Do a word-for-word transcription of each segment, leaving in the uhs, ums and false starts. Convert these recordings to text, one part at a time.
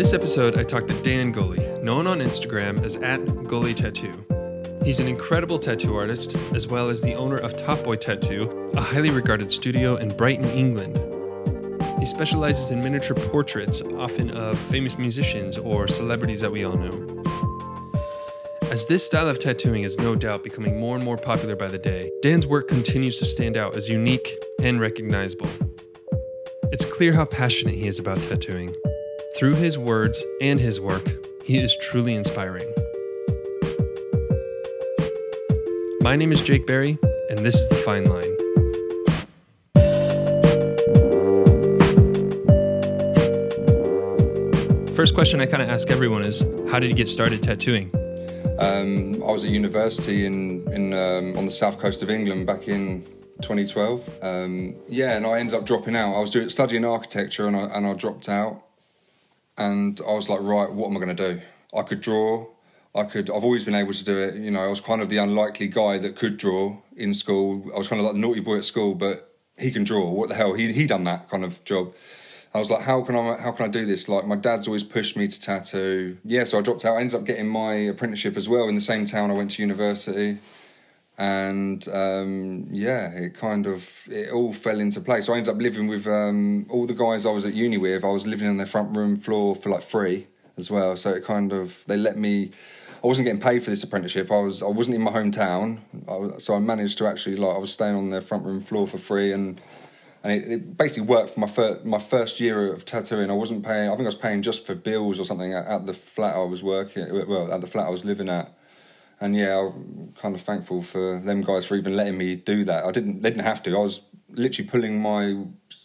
this episode, I talked to Dan Gully, known on Instagram as at Gully Tattoo. He's an incredible tattoo artist, as well as the owner of Top Boy Tattoo, a highly regarded studio in Brighton, England. He specializes in miniature portraits, often of famous musicians or celebrities that we all know. As this style of tattooing is no doubt becoming more and more popular by the day, Dan's work continues to stand out as unique and recognizable. It's clear how passionate he is about tattooing. Through his words and his work, he is truly inspiring. My name is Jake Berry, and this is The Fine Line. First question I kind of ask everyone is, how did you get started tattooing? Um, I was at university in, in um, on the south coast of England back in twenty twelve. Um, yeah, and I ended up dropping out. I was doing studying architecture, and I, and I dropped out. And I was like, right, what am I going to do? I could draw. I could. I've always been able to do it. You know, I was kind of the unlikely guy that could draw in school. I was kind of like the naughty boy at school, but he can draw. What the hell? He he done that kind of job. I was like, how can I how can I do this? Like, my dad's always pushed me to tattoo. Yeah, so I dropped out. I ended up getting my apprenticeship as well in the same town I went to university. And, um, yeah, it kind of, it all fell into place. So I ended up living with um, all the guys I was at uni with. I was living on their front room floor for, like, free as well. So it kind of, they let me, I wasn't getting paid for this apprenticeship. I, was, I wasn't in my hometown. I was, so I managed to actually, like, I was staying on their front room floor for free, and And it, it basically worked for my, fir- my first year of tattooing. I wasn't paying, I think I was paying just for bills or something at, at the flat I was working, well, at the flat I was living at. And yeah, I'm kind of thankful for them guys for even letting me do that. I didn't, they didn't have to. I was literally pulling my,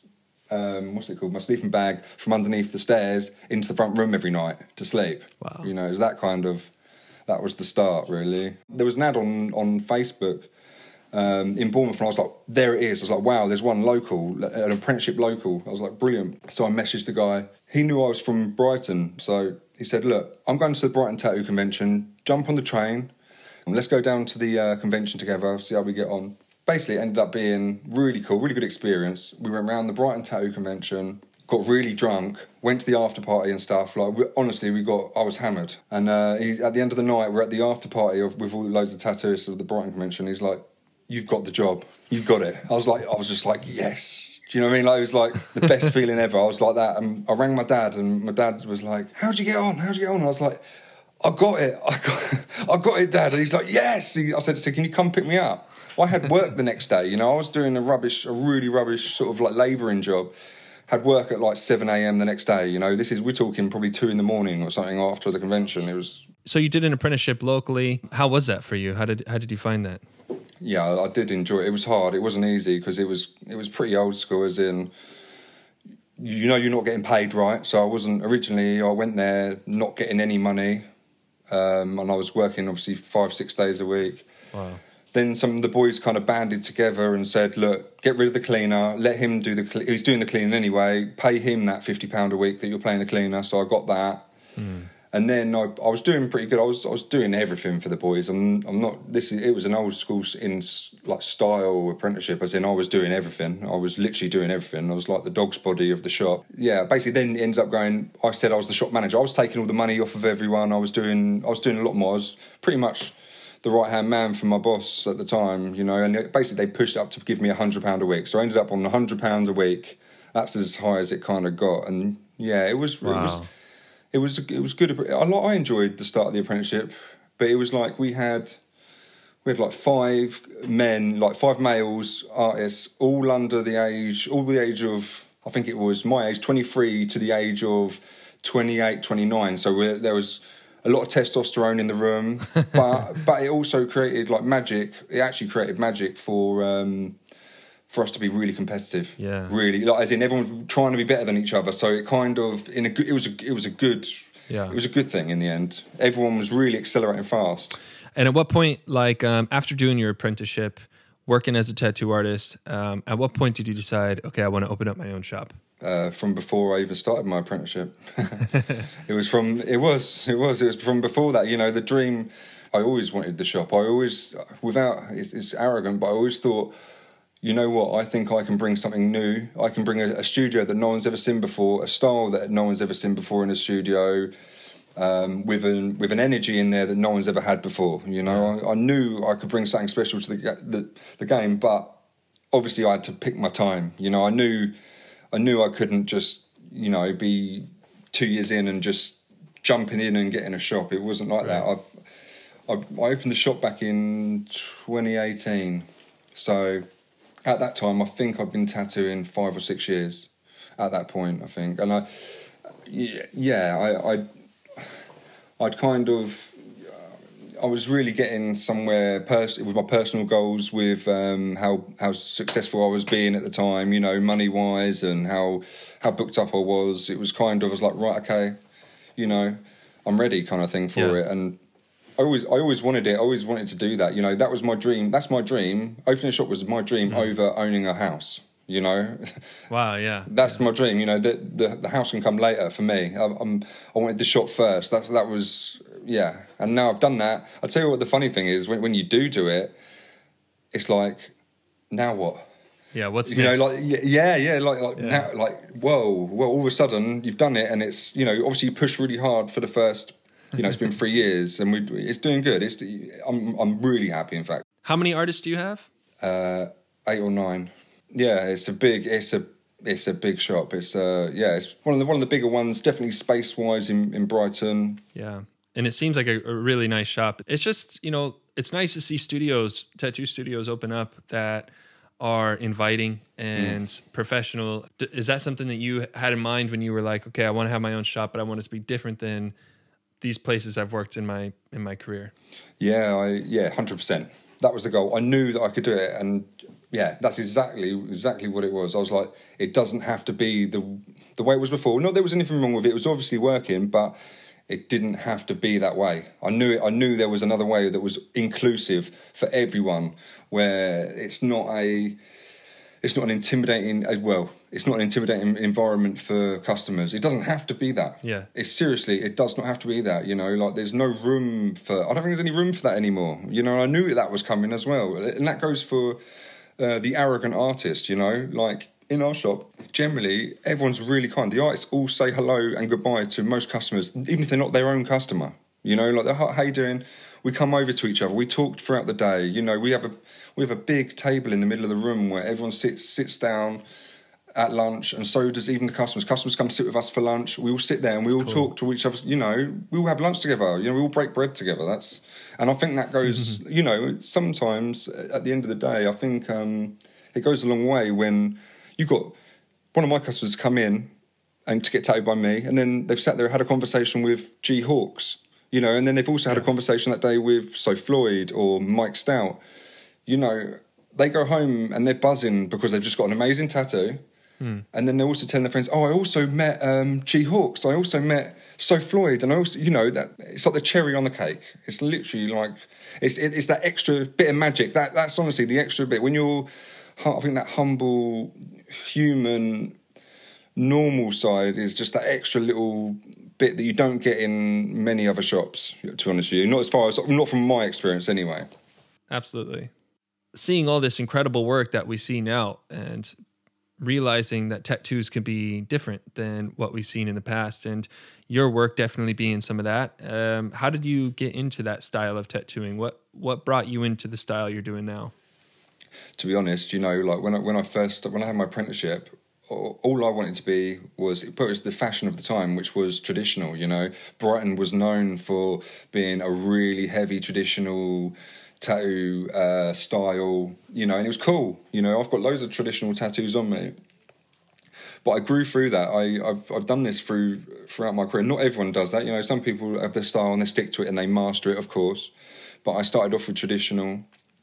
um, what's it called, my sleeping bag from underneath the stairs into the front room every night to sleep. Wow. You know, it was that kind of, that was the start, really. There was an ad on, on Facebook Um, in Bournemouth, and I was like, there it is. I was like, wow, there's one local, an apprenticeship local. I was like, brilliant. So I messaged the guy. He knew I was from Brighton. So he said, look, I'm going to the Brighton Tattoo Convention. Jump on the train. And let's go down to the uh, convention together, see how we get on. Basically, it ended up being really cool, really good experience. We went around the Brighton Tattoo Convention, got really drunk, went to the after party and stuff. Like, we, honestly, we got, I was hammered. And uh, he, at the end of the night, we're at the after party of, with all loads of tattooists of the Brighton Convention. He's like, you've got the job. You've got it. I was like, I was just like, yes. Do you know what I mean? Like, it was like the best feeling ever. I was like that. And I rang my dad, and my dad was like, how'd you get on? How'd you get on? And I was like, I got it. I got, I got it, Dad. And he's like, yes. He, I said to him, can you come pick me up? Well, I had work the next day. You know, I was doing a rubbish, a really rubbish sort of like labouring job. Had work at like seven a.m. the next day. You know, this is, we're talking probably two in the morning or something after the convention. It was. So you did an apprenticeship locally. How was that for you? How did how did you find that? Yeah, I did enjoy it. It was hard. It wasn't easy because it was it was pretty old school, as in, you know, you're not getting paid right. So I wasn't originally. I went there not getting any money, um, and I was working obviously five six days a week. Wow. Then some of the boys kind of banded together and said, "Look, get rid of the cleaner. Let him do the. Cle- he's doing the cleaning anyway. Pay him that fifty pound a week that you're paying the cleaner." So I got that. Mm. And then I, I was doing pretty good. I was I was doing everything for the boys. I'm I'm not. This is, it was an old school in like style apprenticeship. As in, I was doing everything. I was literally doing everything. I was like the dog's body of the shop. Yeah. Basically, then it ended up going. I said I was the shop manager. I was taking all the money off of everyone. I was doing. I was doing a lot more. I was pretty much the right hand man for my boss at the time. You know. And it, basically, they pushed it up to give me a hundred pound a week. So I ended up on a hundred pounds a week. That's as high as it kind of got. And yeah, it was. Wow. It was It was it was good. I I enjoyed the start of the apprenticeship, but it was like we had we had like five men, like five males artists, all under the age, all the age of, I think it was my age, twenty-three to the age of twenty-eight, twenty-nine. So we, there was a lot of testosterone in the room, but but it also created like magic. It actually created magic for. Um, for us to be really competitive, yeah, really, like, as in everyone trying to be better than each other. So it kind of in a good, it was a, it was a good, yeah, it was a good thing in the end. Everyone was really accelerating fast. And at what point, like um, after doing your apprenticeship, working as a tattoo artist, um, at what point did you decide, okay, I want to open up my own shop? Uh, from before I even started my apprenticeship, it was from it was it was it was from before that. You know, the dream. I always wanted the shop. I always, without it's, it's arrogant, but I always thought, you know what, I think I can bring something new. I can bring a, a studio that no one's ever seen before, a style that no one's ever seen before in a studio, um, with an with an energy in there that no one's ever had before. You know, I, I knew I could bring something special to the, the the game, but obviously I had to pick my time. You know, I knew I knew I couldn't just, you know, be two years in and just jumping in and getting a shop. It wasn't like right. that. I've I, I opened the shop back in twenty eighteen, so at that time I think I'd been tattooing five or six years. At that point, I think, and I, yeah, yeah I, I, I'd kind of, I was really getting somewhere pers- with my personal goals, with um, how how successful I was being at the time, you know, money wise, and how how booked up I was. It was kind of, I was like, right, okay, you know, I'm ready, kind of thing for yeah. it, and. I always, I always wanted it. I always wanted to do that. You know, that was my dream. That's my dream. Opening a shop was my dream mm. over owning a house. You know, wow, yeah, that's yeah. my dream. You know, the, the the house can come later for me. I, I'm, I wanted the shop first. That's that was, yeah. And now I've done that. I'll tell you what. The funny thing is, when when you do do it, it's like, now what? Yeah, what's you next? know, like yeah, yeah, like like yeah. now, like whoa, well, all of a sudden you've done it, and it's, you know, obviously you push really hard for the first. You know, it's been three years, and we it's doing good. It's I'm I'm really happy. In fact, how many artists do you have? Uh, eight or nine. Yeah, it's a big it's a it's a big shop. It's uh yeah, it's one of the one of the bigger ones. Definitely space wise in, in Brighton. Yeah, and it seems like a, a really nice shop. It's just, you know, it's nice to see studios, tattoo studios, open up that are inviting and mm. professional. Is that something that you had in mind when you were like, okay, I want to have my own shop, but I want it to be different than these places I've worked in my in my career? Yeah, I yeah, one hundred percent. That was the goal. I knew that I could do it, and yeah, that's exactly exactly what it was. I was like, it doesn't have to be the the way it was before. Not there was anything wrong with it. It was obviously working, but it didn't have to be that way. I knew it. I knew there was another way that was inclusive for everyone, where it's not a it's not an intimidating as well. It's not an intimidating environment for customers. It doesn't have to be that. Yeah. It's seriously, it does not have to be that. You know, like there's no room for. I don't think there's any room for that anymore. You know, I knew that was coming as well, and that goes for uh, the arrogant artist. You know, like in our shop, generally everyone's really kind. The artists all say hello and goodbye to most customers, even if they're not their own customer. You know, like they're, how you doing? We come over to each other. We talk throughout the day. You know, we have a we have a big table in the middle of the room where everyone sits sits down at lunch, and so does even the customers. Customers come sit with us for lunch. We all sit there and we That's all cool. talk to each other. You know, we all have lunch together. You know, we all break bread together. That's and I think that goes. Mm-hmm. You know, sometimes at the end of the day, I think um, it goes a long way when you've got one of my customers come in and to get tattooed by me, and then they've sat there and had a conversation with G Hawks. You know, and then they've also had a conversation that day with So Floyd or Mike Stout. You know, they go home and they're buzzing because they've just got an amazing tattoo. Hmm. And then they're also telling their friends, oh, I also met um, G Hawks. I also met So Floyd. And I also, you know, that it's like the cherry on the cake. It's literally like, it's it, it's that extra bit of magic. That That's honestly the extra bit. When you're, I think that humble, human, normal side is just that extra little bit that you don't get in many other shops, to be honest with you. Not as far as, not from my experience anyway. Absolutely. Seeing all this incredible work that we see now and realizing that tattoos can be different than what we've seen in the past, and your work definitely being some of that. Um, how did you get into that style of tattooing? What what brought you into the style you're doing now? To be honest, you know, like when I, when I first, when I had my apprenticeship, all I wanted to be was, it was the fashion of the time, which was traditional, you know. Brighton was known for being a really heavy traditional tattoo uh, style, you know, and it was cool. You know, I've got loads of traditional tattoos on me. But I grew through that. I, I've I've done this through throughout my career. Not everyone does that. You know, some people have their style and they stick to it and they master it, of course. But I started off with traditional.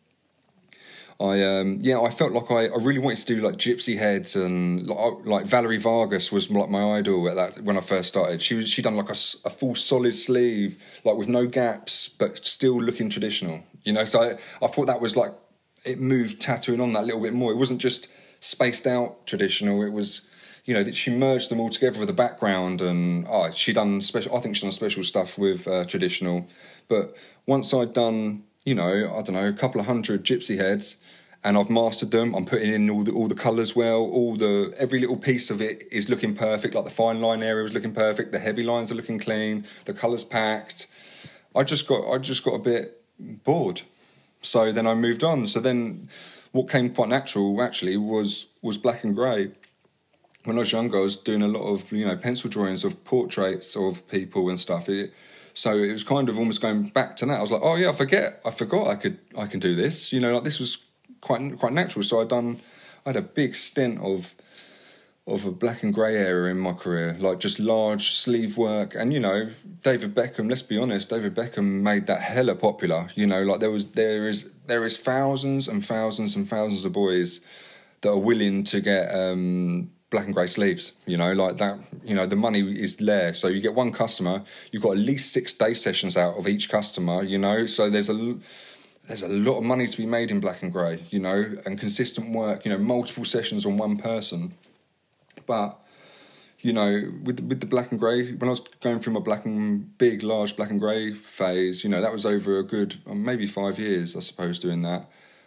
I um, yeah, I felt like I, I really wanted to do like gypsy heads, and like, like Valerie Vargas was like my idol at that when I first started. She was she done like a, a full solid sleeve, like with no gaps, but still looking traditional. You know, so I, I thought that was like, it moved tattooing on that little bit more. It wasn't just spaced out traditional. It was, you know, that she merged them all together with the background, and oh, she done special. I think she done special stuff with uh, traditional. But once I'd done, you know, I don't know, a couple of hundred gypsy heads, and I've mastered them. I'm putting in all the all the colours well. All the every little piece of it is looking perfect. Like the fine line area is looking perfect. The heavy lines are looking clean. The colours packed. I just got I just got a bit bored. So then I moved on. So then what came quite natural actually was was black and grey. When I was younger, I was doing a lot of, you know, pencil drawings of portraits of people and stuff. It, so it was kind of almost going back to that. I was like, oh yeah, I forget, I forgot I could, I can do this. You know, like this was quite quite natural. So I'd done, I had a big stint of of a black and grey area in my career, like just large sleeve work. And you know, David Beckham. Let's be honest, David Beckham made that hella popular. You know, like there was, there is, there is thousands and thousands and thousands of boys that are willing to get. Um, black and grey sleeves, you know, like that, you know, the money is there. So you get one customer, you've got at least six day sessions out of each customer, you know, so there's a, there's a lot of money to be made in black and grey, you know, and consistent work, you know, multiple sessions on one person. But, you know, with, with the black and grey, when I was going through my black and big, large black and grey phase, you know, that was over a good, maybe five years, I suppose, doing that.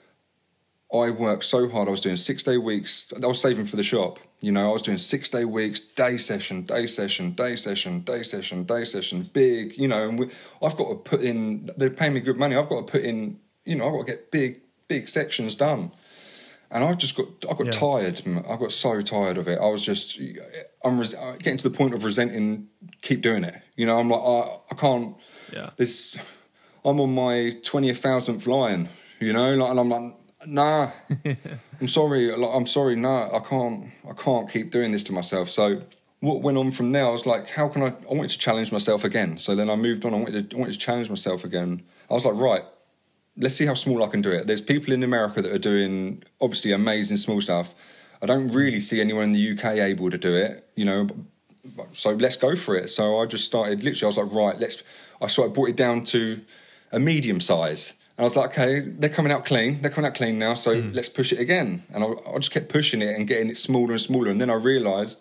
I worked so hard. I was doing six-day weeks. I was saving for the shop. You know, I was doing six-day weeks, day session, day session, day session, day session, day session, big, you know, and we, I've got to put in, they're paying me good money. I've got to put in, you know, I've got to get big, big sections done. And I just got, I got yeah. tired. I got so tired of it. I was just, I'm res- getting to the point of resenting, keep doing it. You know, I'm like, I, I can't, yeah. this, I'm on my twentieth thousandth line, you know, like, and I'm like, nah, I'm sorry. I'm sorry. No, I can't. I can't keep doing this to myself. So what went on from there? I was like, how can I? I wanted to challenge myself again. So then I moved on. I wanted to, I wanted to challenge myself again. I was like, right, let's see how small I can do it. There's people in America that are doing obviously amazing small stuff. I don't really see anyone in the U K able to do it. You know, so let's go for it. So I just started. Literally, I was like, right, let's. I sort of brought it down to a medium size. And I was like, okay, they're coming out clean. They're coming out clean now, so mm. let's push it again. And I, I just kept pushing it and getting it smaller and smaller. And then I realised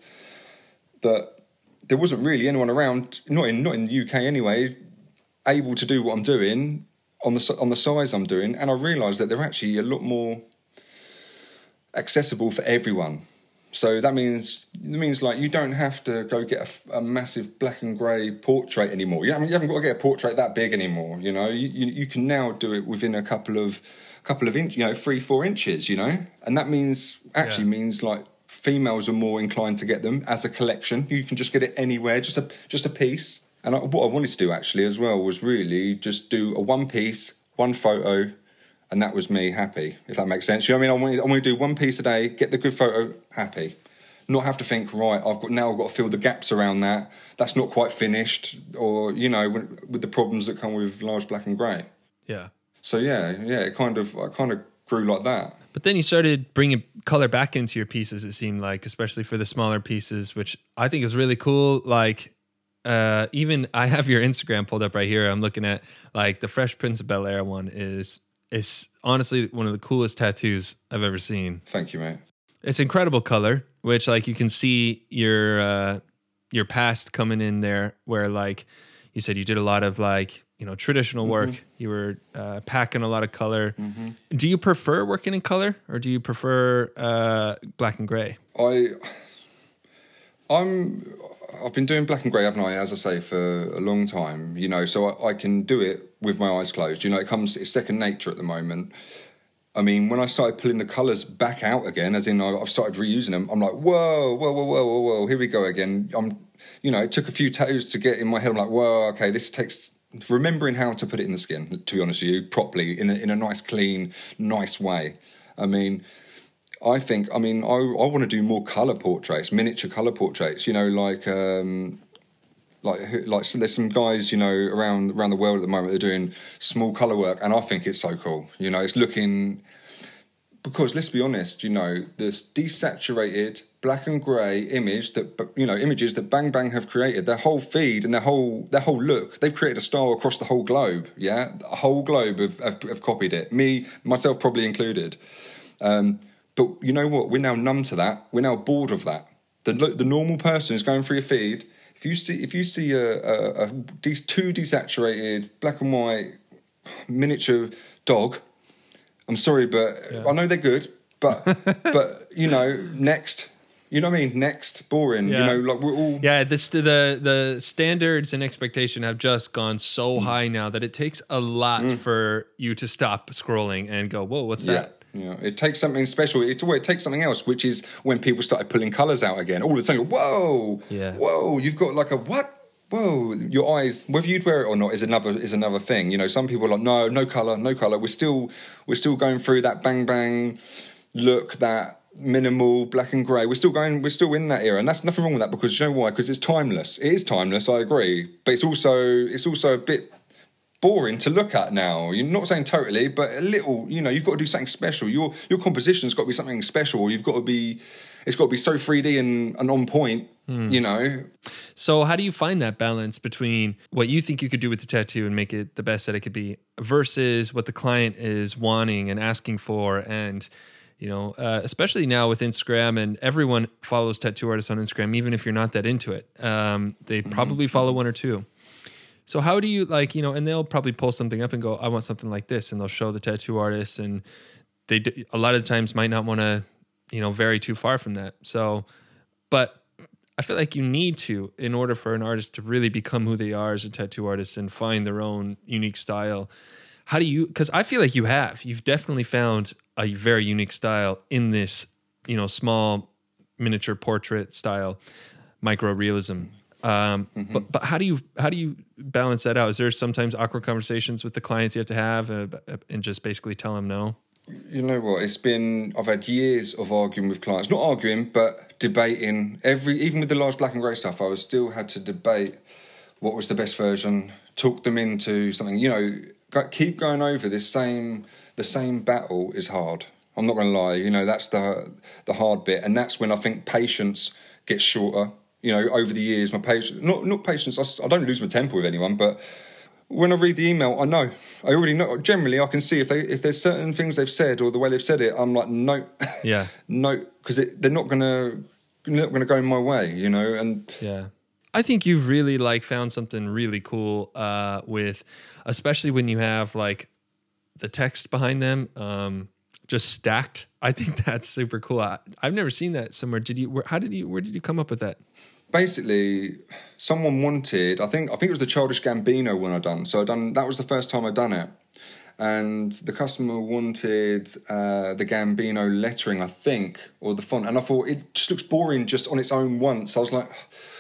that there wasn't really anyone around, not in not in the U K anyway, able to do what I'm doing on the on the size I'm doing. And I realised that they're actually a lot more accessible for everyone. So that means it means like you don't have to go get a, a massive black and grey portrait anymore. You haven't, you haven't got to get a portrait that big anymore. You know, you, you you can now do it within a couple of couple of inch, you know, three four inches. You know, and that means actually yeah. means like females are more inclined to get them as a collection. You can just get it anywhere, just a just a piece. And I, what I wanted to do actually as well was really just do a one piece, one photo. And that was me happy, if that makes sense. You know what I mean? I want, I want to do one piece a day, get the good photo, happy. Not have to think, right, I've got now I've got to fill the gaps around that. That's not quite finished, or, you know, with, with the problems that come with large black and grey. Yeah. So, yeah, yeah, it kind of, I kind of grew like that. But then you started bringing colour back into your pieces, it seemed like, especially for the smaller pieces, which I think is really cool. Like, uh, even I have your Instagram pulled up right here. I'm looking at, like, the Fresh Prince of Bel-Air one is... It's honestly one of the coolest tattoos I've ever seen. Thank you, mate. It's incredible color, which like you can see your uh, your past coming in there. Where like you said, you did a lot of like you know traditional work. Mm-hmm. You were uh, packing a lot of color. Mm-hmm. Do you prefer working in color, or do you prefer uh, black and gray? I I'm I've been doing black and grey, haven't I, as I say, for a long time, you know, so I, I can do it with my eyes closed. You know, it comes, it's second nature at the moment. I mean, when I started pulling the colours back out again, as in I, I've started reusing them, I'm like, whoa, whoa, whoa, whoa, whoa, whoa, here we go again. I'm, you know, it took a few tattoos to get in my head. I'm like, whoa, okay, this takes remembering how to put it in the skin, to be honest with you, properly, in a, in a nice, clean, nice way. I mean... I think, I mean, I, I want to do more colour portraits, miniature colour portraits, you know, like, um, like, like so there's some guys, you know, around around the world at the moment that are doing small colour work, and I think it's so cool. You know, it's looking, because let's be honest, you know, this desaturated black and grey image that, you know, images that Bang Bang have created, their whole feed and their whole their whole look, they've created a style across the whole globe, yeah? A whole globe have, have, have copied it, me, myself probably included. Um But you know what? We're now numb to that. We're now bored of that. The the normal person is going through your feed. If you see if you see a, a, a two desaturated black and white miniature dog, I'm sorry, but Yeah. I know they're good, but but you know, next. You know what I mean? Next, boring. Yeah. You know, like we're all. Yeah, this the the standards and expectation have just gone so Mm. high now that it takes a lot for you to stop scrolling and go, "Whoa, what's Yeah, that?" yeah. It takes something special. It, well, it takes something else, which is when people started pulling colours out again. All of a sudden, whoa, Yeah. whoa, you've got like a what? Whoa, your eyes. Whether you'd wear it or not is another is another thing. You know, some people are like, no, no colour, no colour. We're still we're still going through that bang bang look, that minimal black and grey. We're still going. We're still in that era, and that's nothing wrong with that because you know why? Because it's timeless. It is timeless. I agree, but it's also it's also a bit boring to look at now. You're not saying totally, but a little. You know, you've got to do something special. Your your composition's got to be something special. You've got to be. It's got to be so three D and, and on point. Hmm. You know. So how do you find that balance between what you think you could do with the tattoo and make it the best that it could be versus what the client is wanting and asking for? And you know, uh, especially now with Instagram, and everyone follows tattoo artists on Instagram, even if you're not that into it. Um, they probably follow one or two. So how do you like, you know, and they'll probably pull something up and go, I want something like this. And they'll show the tattoo artist, and they d- a lot of times might not want to, you know, vary too far from that. So, but I feel like you need to, in order for an artist to really become who they are as a tattoo artist and find their own unique style. How do you, because I feel like you have, you've definitely found a very unique style in this, you know, small miniature portrait style, micro realism. Um, mm-hmm. But but how do you how do you balance that out? Is there sometimes awkward conversations with the clients you have to have, uh, and just basically tell them no? You know what? It's been I've had years of arguing with clients, not arguing, but debating. Every even with the large black and grey stuff, I was still had to debate what was the best version, talk them into something. You know, go, keep going over this same. The same battle is hard. I'm not going to lie. You know, that's the the hard bit, and that's when I think patience gets shorter. You know, over the years, my patience not not patience. I, I don't lose my temper with anyone, but when I read the email, I know. I already know. Generally, I can see if they if there's certain things they've said or the way they've said it. I'm like, no, yeah, no, because they're not going to not going to go in my way. You know, and yeah. I think you've really like found something really cool uh, with, especially when you have like the text behind them um, just stacked. I think that's super cool. I, I've never seen that somewhere. Did you? Where, how did you? Where did you come up with that? Basically, someone wanted. I think. I think it was the Childish Gambino one I done. So I done. That was the first time I done it, and the customer wanted uh, the Gambino lettering, I think, or the font. And I thought it just looks boring just on its own once. I was like,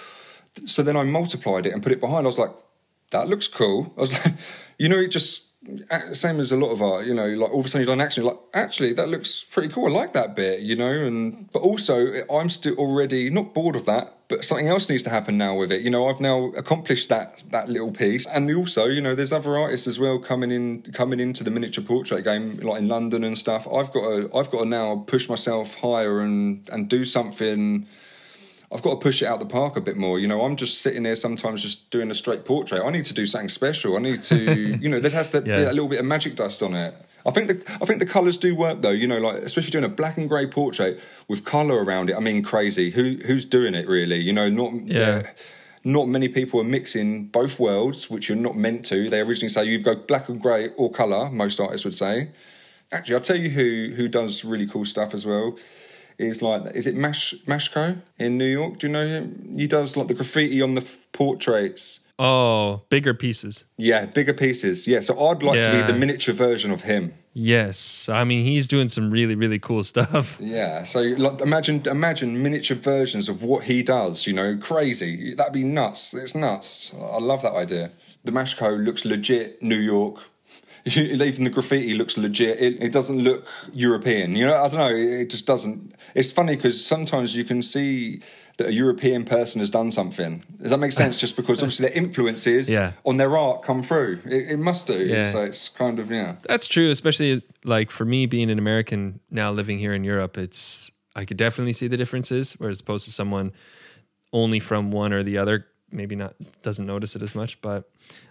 so then I multiplied it and put it behind. I was like, that looks cool. I was like, you know, it just. Same as a lot of art, you know, like all of a sudden you've done action, you're like, actually, that looks pretty cool. I like that bit, you know, and but also I'm still already not bored of that, but something else needs to happen now with it. You know, I've now accomplished that that little piece, and also, you know, there's other artists as well coming in, coming into the miniature portrait game, like in London and stuff. I've got to, I've got to now push myself higher and and do something. I've got to push it out the park a bit more. You know, I'm just sitting there sometimes just doing a straight portrait. I need to do something special. I need to, you know, that has to yeah. be a little bit of magic dust on it. I think the I think the colours do work though. You know, like especially doing a black and grey portrait with colour around it. I mean, crazy. Who who's doing it really? You know, not yeah. not many people are mixing both worlds, which you're not meant to. They originally say you go black and grey or colour. Most artists would say. Actually, I'll tell you who who does really cool stuff as well. Is like, is it Mash Mashko in New York? Do you know him? He does like the graffiti on the f- portraits. Oh, bigger pieces. Yeah, bigger pieces. Yeah, so I'd like yeah. to be the miniature version of him. Yes, I mean he's doing some really really cool stuff. Yeah, so like imagine imagine miniature versions of what he does. You know, crazy. That'd be nuts. It's nuts. I love that idea. The Mashko looks legit New York. Even the graffiti looks legit. It, it doesn't look European. You know, I don't know. It just doesn't. It's funny because sometimes you can see that a European person has done something. Does that make sense? Just because obviously their influences yeah. on their art come through. It, it must do. Yeah. So it's kind of, yeah. That's true, especially like for me being an American now living here in Europe, it's I could definitely see the differences, whereas opposed to someone only from one or the other, maybe not doesn't notice it as much. But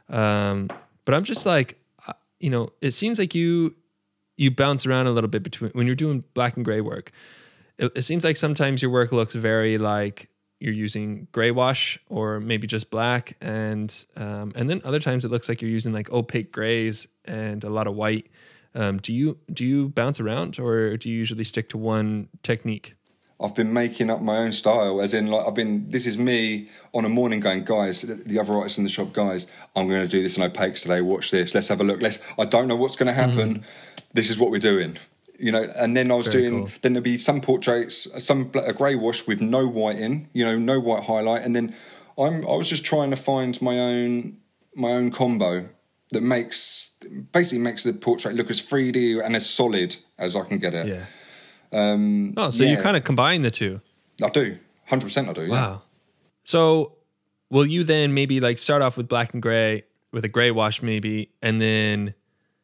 um, but I'm just like, you know, it seems like you you bounce around a little bit between when you're doing black and gray work. It, it seems like sometimes your work looks very like you're using gray wash or maybe just black, and um, and then other times it looks like you're using like opaque grays and a lot of white. Um, do you do you bounce around, or do you usually stick to one technique? I've been making up my own style, as in, like, I've been, this is me on a morning going, guys, the other artists in the shop, guys, I'm going to do this in opaques today, watch this, let's have a look, let's, I don't know what's going to happen, mm-hmm. this is what we're doing, you know, and then I was Very doing, cool. then there'd be some portraits, some, a grey wash with no white in, you know, no white highlight, and then I'm, I was just trying to find my own, my own combo that makes, basically makes the portrait look as three D and as solid as I can get it. Yeah. Um, oh, so yeah. you kind of combine the two. I do. one hundred percent I do, yeah. Wow. So will you then maybe like start off with black and gray, with a gray wash maybe, and then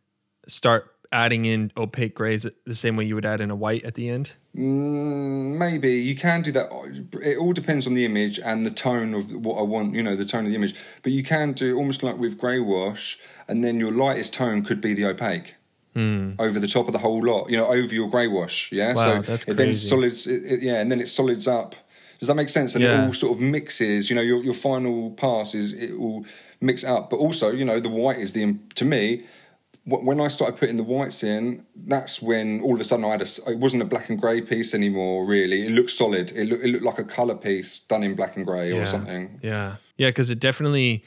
start adding in opaque grays the same way you would add in a white at the end? Mm, maybe. You can do that. It all depends on the image and the tone of what I want, you know, the tone of the image. But you can do almost like with grey wash, and then your lightest tone could be the opaque. Mm. Over the top of the whole lot, you know, over your grey wash, yeah. Wow, so that's it crazy. then solids, it, it, yeah, and then it solids up. Does that make sense? And yeah. it all sort of mixes. You know, your your final pass is it will mix up. But also, you know, the white is the to me. When I started putting the whites in, that's when all of a sudden I had a. It wasn't a black and grey piece anymore. Really, it looked solid. It looked it looked like a colour piece done in black and grey yeah. or something. Yeah, yeah, because it definitely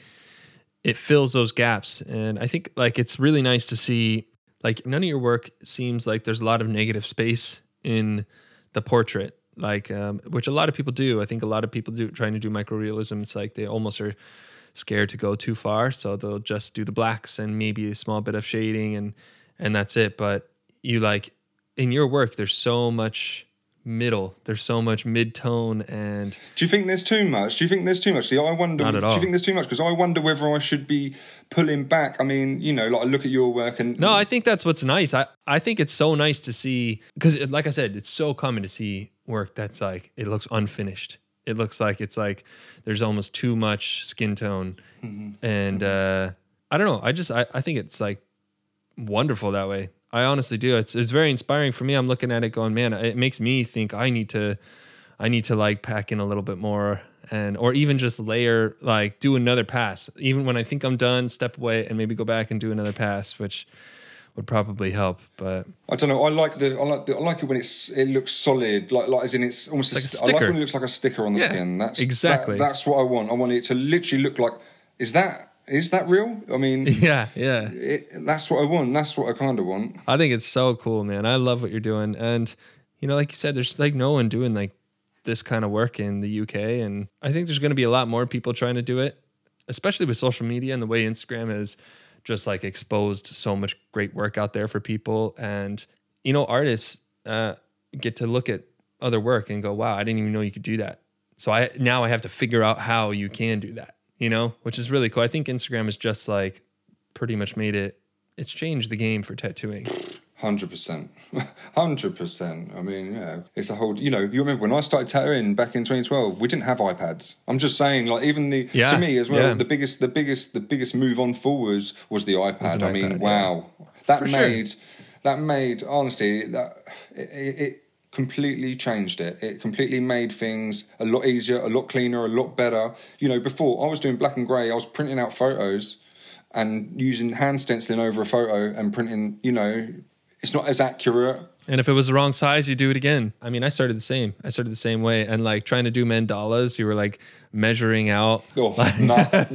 it fills those gaps, and I think like it's really nice to see. Like, none of your work seems like there's a lot of negative space in the portrait, like, um, which a lot of people do. I think a lot of people do trying to do microrealism. It's like they almost are scared to go too far, so they'll just do the blacks and maybe a small bit of shading, and and that's it. But you like in your work, there's so much middle. There's so much mid-tone. And do you think there's too much? Do you think there's too much? See, I wonder. Not at do all. you think there's too much? Because I wonder whether I should be pulling back. I mean, you know, like I look at your work and no, I think that's what's nice. I I think it's so nice to see, because like I said, it's so common to see work that's like it looks unfinished. It looks like it's like there's almost too much skin tone, mm-hmm. and uh, I don't know. I just I, I think it's like wonderful that way. I honestly do. It's it's very inspiring for me. I'm looking at it going, man, it makes me think I need to, I need to like pack in a little bit more, and or even just layer, like do another pass. Even when I think I'm done, step away and maybe go back and do another pass, which would probably help. But I don't know. I like the I like the, I like it when it's it looks solid, like like as in it's almost like a, a sticker. I like when it looks like a sticker on the yeah, skin. That's exactly. That, that's what I want. I want it to literally look like. Is that? Is that real? I mean, yeah, yeah. It, that's what I want. That's what I kind of want. I think it's so cool, man. I love what you're doing. And, you know, like you said, there's like no one doing like this kind of work in the U K. And I think there's going to be a lot more people trying to do it, especially with social media and the way Instagram has just like exposed so much great work out there for people. And, you know, artists uh, get to look at other work and go, wow, I didn't even know you could do that. So I now I have to figure out how you can do that. You know, which is really cool. I think Instagram has just like pretty much made it, it's changed the game for tattooing. one hundred percent. one hundred percent. I mean, yeah, it's a whole, you know, you remember when I started tattooing back in twenty twelve, we didn't have iPads. I'm just saying, like, even the, yeah, to me as well, yeah. the biggest, the biggest, the biggest move on forwards was the iPad. Was I mean, iPad, wow. Yeah. That for made, sure. that made, honestly, that it, it, it completely changed it. It completely made things a lot easier, a lot cleaner, a lot better. You know, before I was doing black and grey, I was printing out photos and using hand stenciling over a photo and printing, you know, it's not as accurate. And if it was the wrong size, you do it again. I mean, I started the same. I started the same way. And like trying to do mandalas, you were like measuring out. Oh, like, no,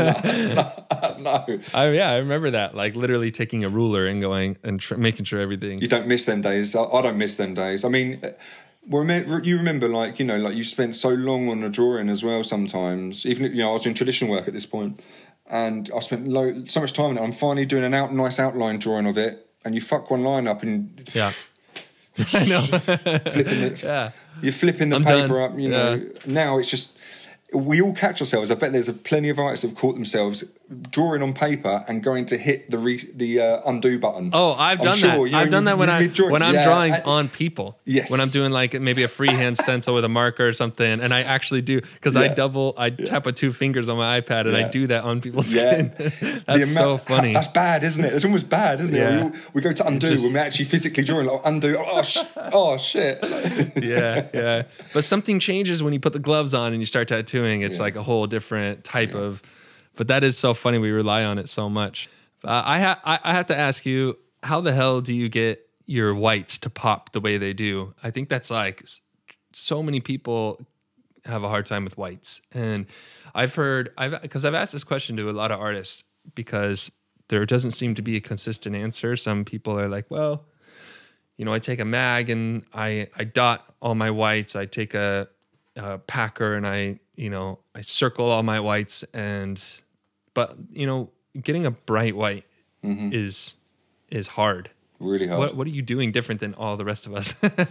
no, no. I, yeah, I remember that. Like literally taking a ruler and going and tr- making sure everything. You don't miss them days. I, I don't miss them days. I mean, you remember, like, you know, like you spent so long on a drawing as well sometimes. Even, you know, I was doing traditional work at this point and I spent lo- so much time on it. I'm finally doing an out, nice outline drawing of it and you fuck one line up and... Yeah. I know. flipping the, yeah. You're flipping the I'm paper done. up, you know. Yeah. Now it's just, we all catch ourselves. I bet there's a plenty of artists that have caught themselves drawing on paper and going to hit the re, the uh, undo button. Oh, I've done sure, that. You know, I've done that when I when I'm yeah, drawing I, on people. Yes. When I'm doing like maybe a freehand stencil with a marker or something, and I actually do because yeah. I double, I yeah. tap with two fingers on my iPad, and yeah. I do that on people's yeah. skin. That's so funny. That's bad, isn't it? It's almost bad, isn't yeah. it? We, all, we go to undo just, when we're actually physically drawing. Like undo. Oh, sh- oh shit. yeah, yeah. But something changes when you put the gloves on and you start tattooing. It's yeah. like a whole different type yeah. of. But that is so funny. We rely on it so much. Uh, I, ha- I I have to ask you, how the hell do you get your whites to pop the way they do? I think that's like so many people have a hard time with whites. And I've heard, I've because I've asked this question to a lot of artists because there doesn't seem to be a consistent answer. Some people are like, well, you know, I take a mag and I, I dot all my whites. I take a, a packer and I, you know, I circle all my whites. And, but, you know, getting a bright white mm-hmm. is, is hard. Really hard. What, what are you doing different than all the rest of us?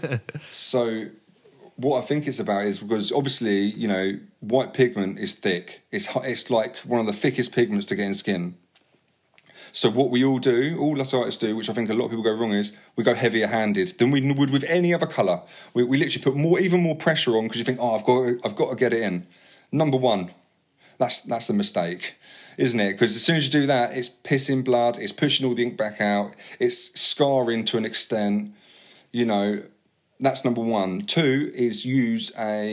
So what I think it's about is because obviously, you know, white pigment is thick. It's it's like one of the thickest pigments to get in skin. So what we all do, all us artists do, which I think a lot of people go wrong, is we go heavier handed than we would with any other colour. We, we literally put more, even more pressure on because you think, oh, I've got, to, I've got to get it in. Number one, that's that's the mistake, isn't it? Because as soon as you do that, it's pissing blood, it's pushing all the ink back out, it's scarring to an extent. You know, that's number one. Two is use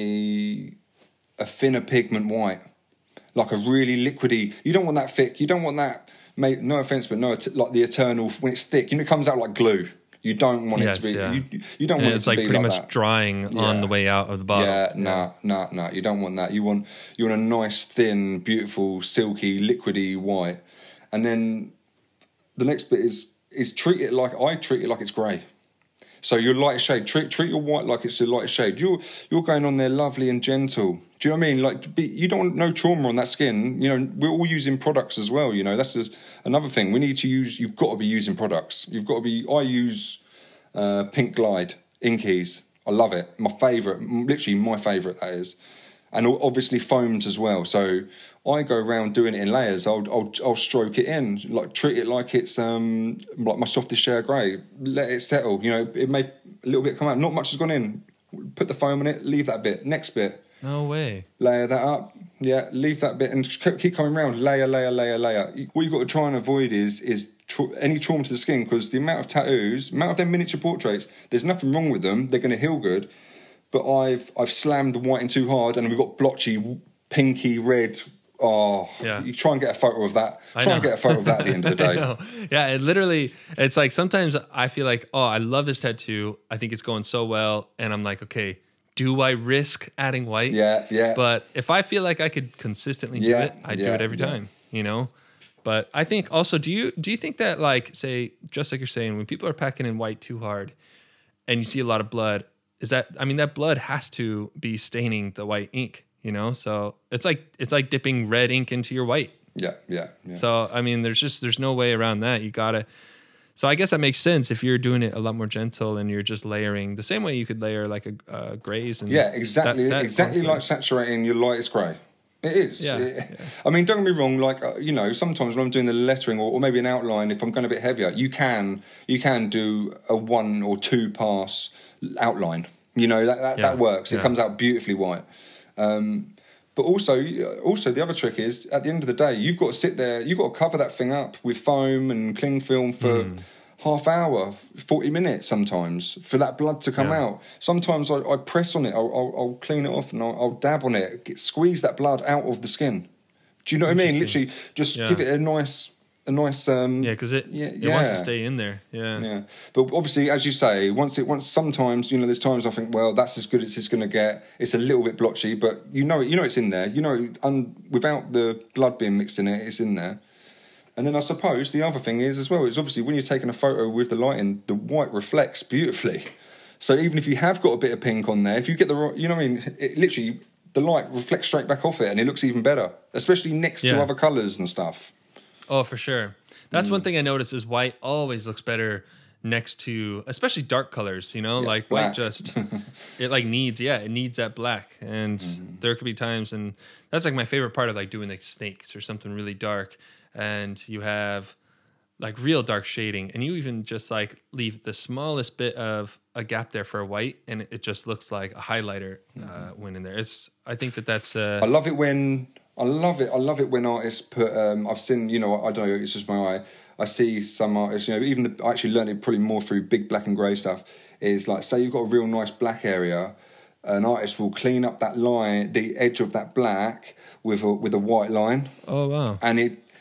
a a thinner pigment white, like a really liquidy. You don't want that thick. You don't want that. Mate, no offense, but no, like the eternal when it's thick, you know, it comes out like glue. You don't want yes, it to be. Yeah. You, you don't and want it's it to like be pretty like much that. drying yeah. on the way out of the bottle. Yeah, nah, nah, nah. You don't want that. You want you want a nice, thin, beautiful, silky, liquidy white. And then the next bit is is treat it like I treat it like it's grey. So your lightest shade, treat treat your white like it's the lightest shade. You're you're going on there lovely and gentle. Do you know what I mean? Like, be, you don't want no trauma on that skin. You know, we're all using products as well. You know, that's just another thing. We need to use. You've got to be using products. You've got to be. I use uh, Pink Glide Inkies. I love it. My favourite, literally my favourite. That is, and obviously foams as well. So I go around doing it in layers. I'll I'll, I'll stroke it in, like treat it like it's um like my softest shade grey. Let it settle. You know, it may a little bit come out. Not much has gone in. Put the foam in it. Leave that bit. Next bit. No way. Layer that up. Yeah, leave that bit and keep coming around. Layer, layer, layer, layer. What you've got to try and avoid is is tra- any trauma to the skin, because the amount of tattoos, amount of them miniature portraits, there's nothing wrong with them. They're going to heal good. But I've I've slammed the white in too hard and we've got blotchy, pinky red. Oh, yeah. You try and get a photo of that. Try and get a photo of that at the end of the day. I know. Yeah, it literally, it's like sometimes I feel like, oh, I love this tattoo. I think it's going so well. And I'm like, okay, do I risk adding white? Yeah, yeah. But if I feel like I could consistently do yeah, it, I yeah, do it every yeah. time, you know? But I think also, do you do you think that, like, say, just like you're saying, when people are packing in white too hard and you see a lot of blood, is that, I mean, that blood has to be staining the white ink, you know? So it's like it's like dipping red ink into your white. Yeah, yeah, yeah. So, I mean, there's just, there's no way around that. You gotta, so I guess that makes sense if you're doing it a lot more gentle and you're just layering the same way you could layer like a uh, grays. And yeah, exactly. that, that exactly concept. like saturating your lightest grey. It is. Yeah, It, yeah. I mean, don't get me wrong. Like, uh, you know, sometimes when I'm doing the lettering or, or maybe an outline, if I'm going a bit heavier, you can you can do a one or two pass outline. You know, that that, Yeah, that works. It yeah. comes out beautifully white. Um, but also, also the other trick is, at the end of the day, you've got to sit there. You've got to cover that thing up with foam and cling film for Mm. half hour, forty minutes sometimes, for that blood to come Yeah. out. Sometimes I, I press on it, I'll, I'll, I'll clean it off and I'll, I'll dab on it, get, squeeze that blood out of the skin. Do you know what I mean? Interesting. Literally, just Yeah. give it a nice, a nice. Um, Yeah, because it yeah, it wants to yeah. stay in there. Yeah. Yeah, but obviously, as you say, once it once sometimes you know, there's times I think, well, that's as good as it's going to get. It's a little bit blotchy, but you know, you know, it's in there. You know, un, without the blood being mixed in it, it's in there. And then I suppose the other thing is as well is obviously when you're taking a photo with the lighting, the white reflects beautifully. So even if you have got a bit of pink on there, if you get the right, you know what I mean, it literally the light reflects straight back off it, and it looks even better, especially next Yeah. to other colours and stuff. Oh, for sure. That's one thing I noticed is white always looks better next to, especially dark colors, you know, Yeah, like black. white just, it like needs, yeah, it needs that black. And Mm-hmm. there could be times, and that's like my favorite part of like doing like snakes or something really dark. And you have like real dark shading, and you even just like leave the smallest bit of a gap there for a white, and it just looks like a highlighter uh, went in there. It's, I think that that's, uh, I love it when I love it. I love it when artists put. Um, I've seen, you know, I don't know. It's just my eye. I see some artists, you know, even the, I actually learned it probably more through big black and grey stuff. Is like, say you've got a real nice black area, an artist will clean up that line, the edge of that black with a with a white line. oh, wow. And it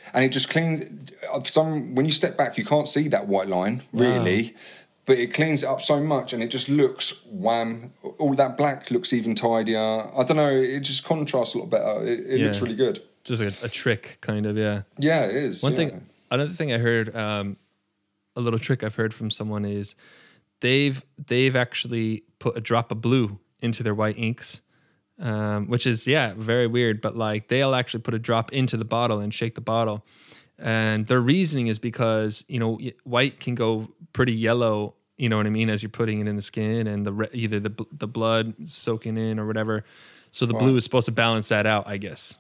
and it just cleans. For some, when you step back, you can't see that white line really. Wow. But it cleans it up so much, and it just looks wham. All that black looks even tidier. I don't know. It just contrasts a lot better. It, it yeah. looks really good. Just like a, a trick, kind of. Yeah. Yeah, it is. One yeah. thing, another thing I heard, um, a little trick I've heard from someone is they've they've actually put a drop of blue into their white inks, um, which is yeah very weird. But like they'll actually put a drop into the bottle and shake the bottle. And their reasoning is because, you know, white can go pretty yellow, you know what I mean, as you're putting it in the skin, and the re- either the the blood soaking in or whatever. So the wow. blue is supposed to balance that out, I guess.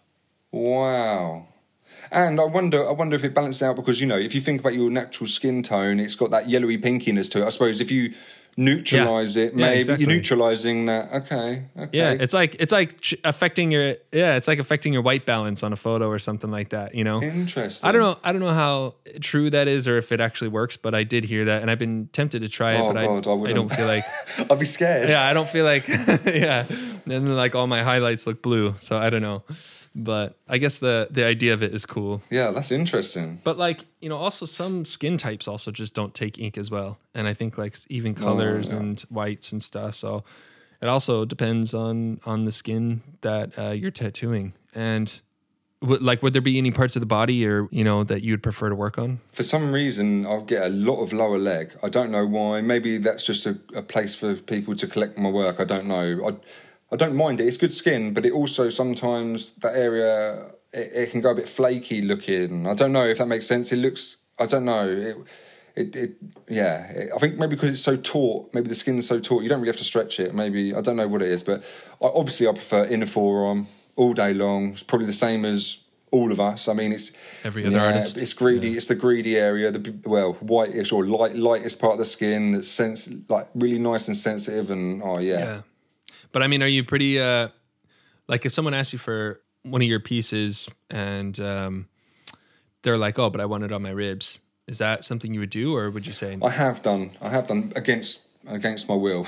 Wow. And I wonder I wonder if it balances out because, you know, if you think about your natural skin tone, it's got that yellowy pinkiness to it. I suppose if you neutralize yeah. it, maybe yeah, exactly. you're neutralizing that. Okay, okay. Yeah, it's like it's like affecting your yeah, it's like affecting your white balance on a photo or something like that. You know, interesting. I don't know. I don't know how true that is or if it actually works, but I did hear that, and I've been tempted to try it, oh, but God, I, I, I don't feel like I'd be scared. Yeah, I don't feel like yeah. And then like all my highlights look blue, so I don't know. But I guess the the idea of it is cool. Yeah, that's interesting. But like, you know, also some skin types also just don't take ink as well. And I think like even colors oh, yeah. and whites and stuff. So it also depends on on the skin that uh, you're tattooing. And w- like, would there be any parts of the body or, you know, that you'd prefer to work on? For some reason, I'll get a lot of lower leg. I don't know why. Maybe that's just a, a place for people to collect my work. I don't know. I I don't mind it. It's good skin, but it also sometimes that area it, it can go a bit flaky looking. I don't know if that makes sense. It looks. I don't know. It. It. it yeah. It, I think maybe because it's so taut. Maybe the skin's so taut. You don't really have to stretch it. Maybe I don't know what it is, but I, obviously I prefer inner forearm all day long. It's probably the same as all of us. I mean, it's every other yeah, artist. It's greedy. Yeah. It's the greedy area. The well, whitish or light, lightest part of the skin that's sense like really nice and sensitive. And oh yeah. Yeah. But I mean, are you pretty, uh, like if someone asks you for one of your pieces and um, they're like, oh, but I want it on my ribs. Is that something you would do, or would you say? I have done. I have done against against my will.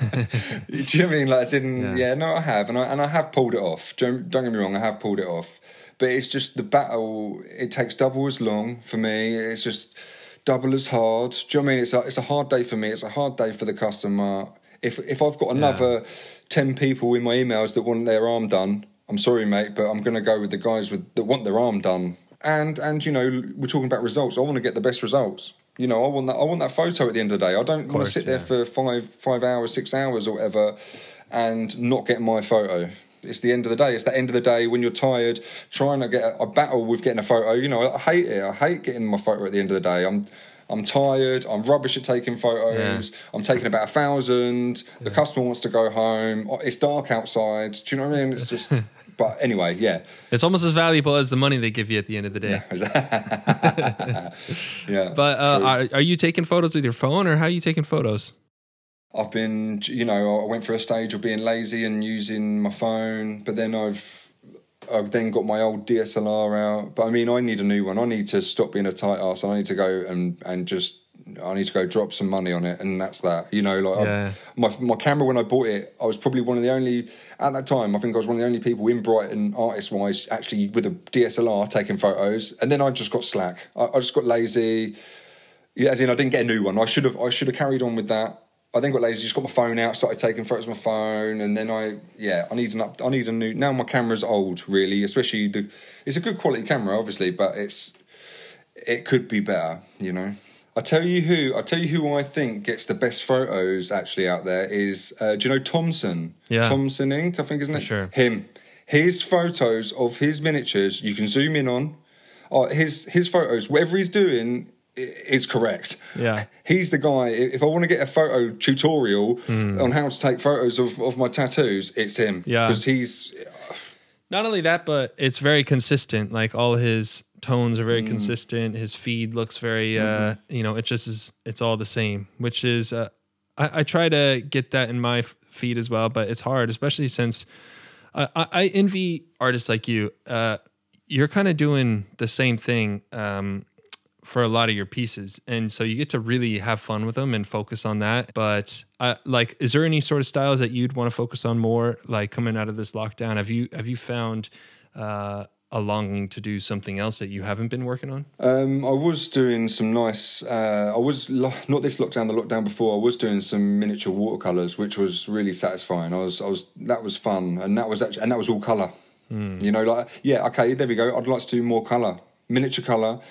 Do you know what I mean? Like, as in, yeah. yeah, no, I have. And I, and I have pulled it off. Don't, don't get me wrong, I have pulled it off. But it's just the battle, it takes double as long for me. It's just double as hard. Do you know what I mean? It's a, it's a hard day for me. It's a hard day for the customer. If if I've got another yeah. ten people in my emails that want their arm done, I'm sorry, mate, but I'm going to go with the guys with that want their arm done. And and you know, we're talking about results. I want to get the best results. You know, I want that. I want that photo at the end of the day. I don't want to sit there yeah. for five five hours, six hours, or whatever, and not get my photo. It's the end of the day. It's the end of the day when you're tired, trying to get a, a battle with getting a photo. You know, I hate it. I hate getting my photo at the end of the day. I'm. I'm tired, I'm rubbish at taking photos, yeah. I'm taking about a thousand, yeah. the customer wants to go home, it's dark outside, do you know what I mean? It's just, but anyway, yeah. It's almost as valuable as the money they give you at the end of the day. Yeah. yeah but uh, are, are you taking photos with your phone, or how are you taking photos? I've been, you know, I went through a stage of being lazy and using my phone, but then I've, I've then got my old D S L R out, but I mean, I need a new one. I need to stop being a tight ass. I need to go and, and just, I need to go drop some money on it, and that's that. You know, like yeah. my my camera when I bought it, I was probably one of the only at that time. I think I was one of the only people in Brighton, artist wise, actually with a D S L R taking photos. And then I just got slack. I, I just got lazy. Yeah, as in, I didn't get a new one. I should have. I should have carried on with that. I then got lazy, just got my phone out, started taking photos with my phone, and then I, yeah, I need an up, I need a new. Now my camera's old, really, especially the. It's a good quality camera, obviously, but it's, it could be better, you know. I tell you who, I tell you who I think gets the best photos actually out there is, uh, do you know Thompson? Yeah. Thompson Incorporated, I think, isn't For it? Sure. Him, his photos of his miniatures, you can zoom in on. Oh, his his photos, whatever he's doing is correct. Yeah. He's the guy. If I want to get a photo tutorial mm. on how to take photos of, of my tattoos, it's him. Yeah. Because he's... Not only that, but it's very consistent. Like all his tones are very mm. consistent. His feed looks very, mm-hmm. uh, you know, it just is, it's all the same, which is, uh, I, I try to get that in my feed as well, but it's hard, especially since uh, I, I envy artists like you. Uh, you're kind of doing the same thing, um, for a lot of your pieces, and so you get to really have fun with them and focus on that. But uh, like, is there any sort of styles that you'd want to focus on more, like coming out of this lockdown? Have you have you found uh a longing to do something else that you haven't been working on? Um, I was doing some nice. Uh, I was lo- not this lockdown, the lockdown before. I was doing some miniature watercolors, which was really satisfying. I was, I was. That was fun, and that was actually, and that was all color. Mm. You know, like yeah, okay, there we go. I'd like to do more color, miniature color.